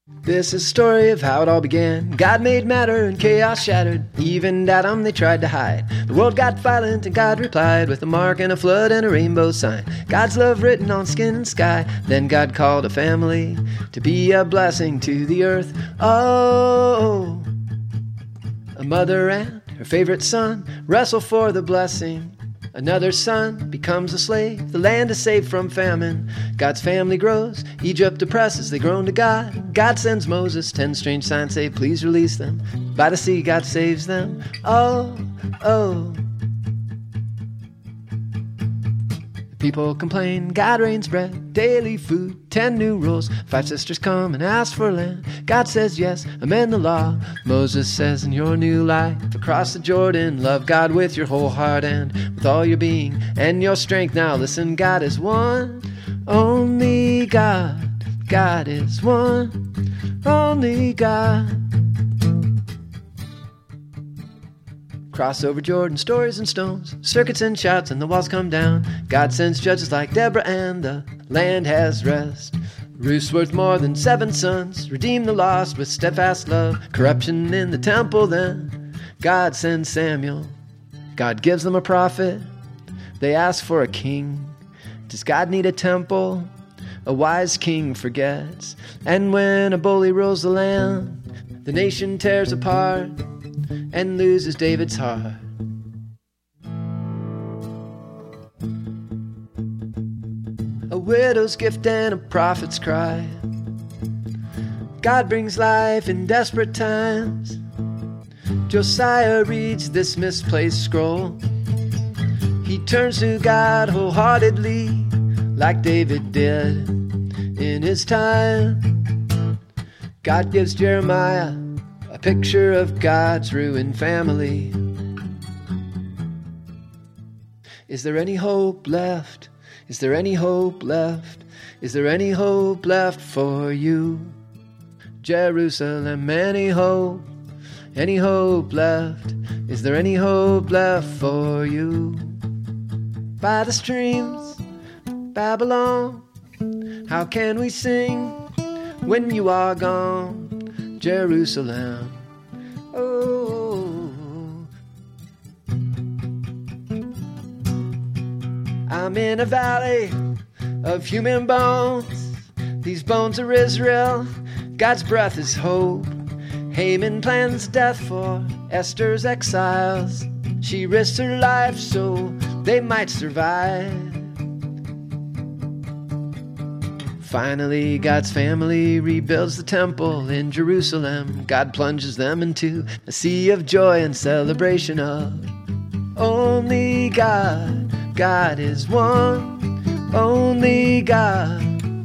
This is a story of how it all began. God made matter and chaos shattered. Eve and Adam, they tried to hide. The world got violent and God replied with a mark and a flood and a rainbow sign. God's love written on skin and sky. Then God called a family to be a blessing to the earth. Oh, a mother and her favorite son wrestle for the blessing. Another son becomes a slave. The land is saved from famine. God's family grows. Egypt oppresses. They groan to God. God sends Moses. 10 strange signs say, please release them. By the sea, God saves them. Oh, oh. People complain, God rains bread, daily food, 10 new rules. 5 sisters come and ask for land. God says yes, amend the law. Moses says in your new life, across the Jordan, love God with your whole heart and with all your being and your strength. Now listen, God is one, only God. God is one, only God. Cross over Jordan, stories and stones, circuits and shouts, and the walls come down. God sends judges like Deborah, and the land has rest. Ruth's worth more than 7 sons. Redeem the lost with steadfast love. Corruption in the temple, then God sends Samuel. God gives them a prophet. They ask for a king. Does God need a temple? A wise king forgets. And when a bully rules the land, the nation tears apart and loses David's heart. A widow's gift and a prophet's cry. God brings life in desperate times. Josiah reads this misplaced scroll. He turns to God wholeheartedly, like David did in his time. God gives Jeremiah a picture of God's ruined family. Is there any hope left? Is there any hope left? Is there any hope left for you? Jerusalem, any hope left? Is there any hope left for you? By the streams, Babylon, how can we sing when you are gone? Jerusalem, oh, I'm in a valley of human bones. These bones are Israel. God's breath is hope. Haman plans death for Esther's exiles. She risks her life so they might survive. Finally, God's family rebuilds the temple in Jerusalem. God plunges them into a sea of joy and celebration of only God. God is one, only God.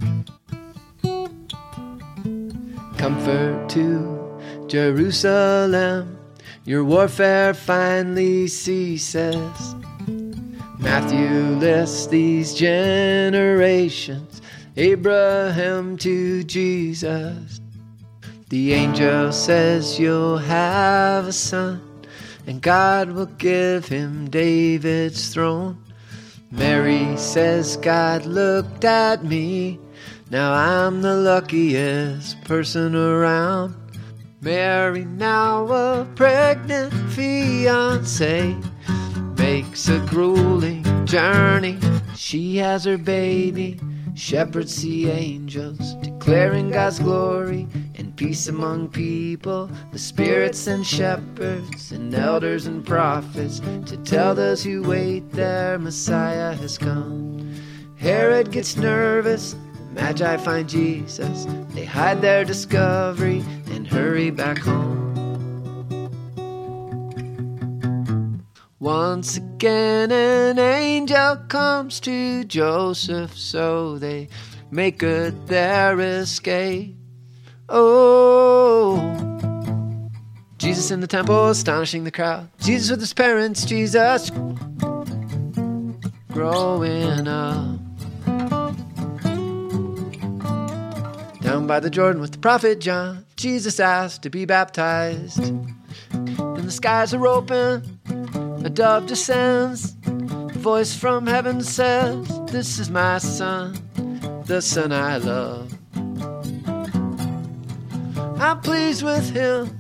Comfort to Jerusalem, your warfare finally ceases. Matthew lists these generations, Abraham to Jesus. The angel says you'll have a son, and God will give him David's throne. Mary says, God looked at me, now I'm the luckiest person around. Mary, now a pregnant fiancé, makes a grueling journey. She has her baby. Shepherds see angels declaring God's glory and peace among people. The spirits and shepherds and elders and prophets to tell those who wait their Messiah has come. Herod gets nervous, the Magi find Jesus. They hide their discovery and hurry back home. Once again an angel comes to Joseph, so they make good their escape. Oh, Jesus in the temple, astonishing the crowd. Jesus with his parents, Jesus growing up. Down by the Jordan with the prophet John, Jesus asked to be baptized. And the skies are open, a dove descends, a voice from heaven says, this is my son, the son I love. not pleased with him.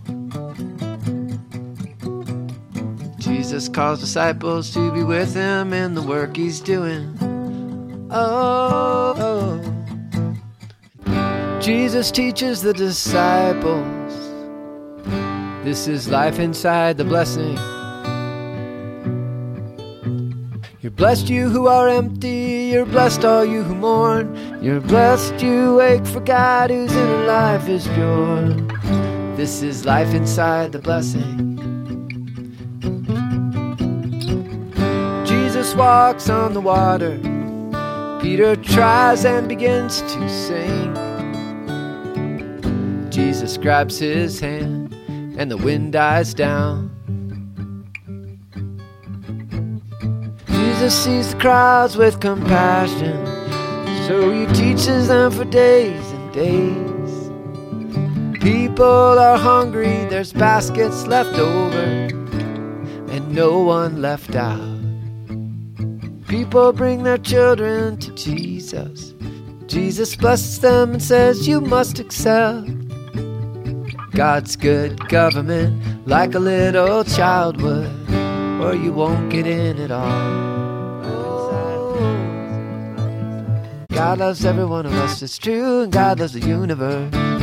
Jesus calls disciples to be with him in the work he's doing. Oh. Jesus teaches the disciples, this is life inside the blessing. You're blessed, you who are empty. You're blessed, all you who mourn. You're blessed, you wake for God, whose inner life is pure. This is life inside the blessing. Jesus walks on the water. Peter tries and begins to sing. Jesus grabs his hand and the wind dies down. Jesus sees the crowds with compassion, so he teaches them for days and days. People are hungry, there's baskets left over, and no one left out. People bring their children to Jesus. Jesus blesses them and says, you must accept God's good government like a little child would, or you won't get in at all. God loves every one of us, it's true, and God loves the universe.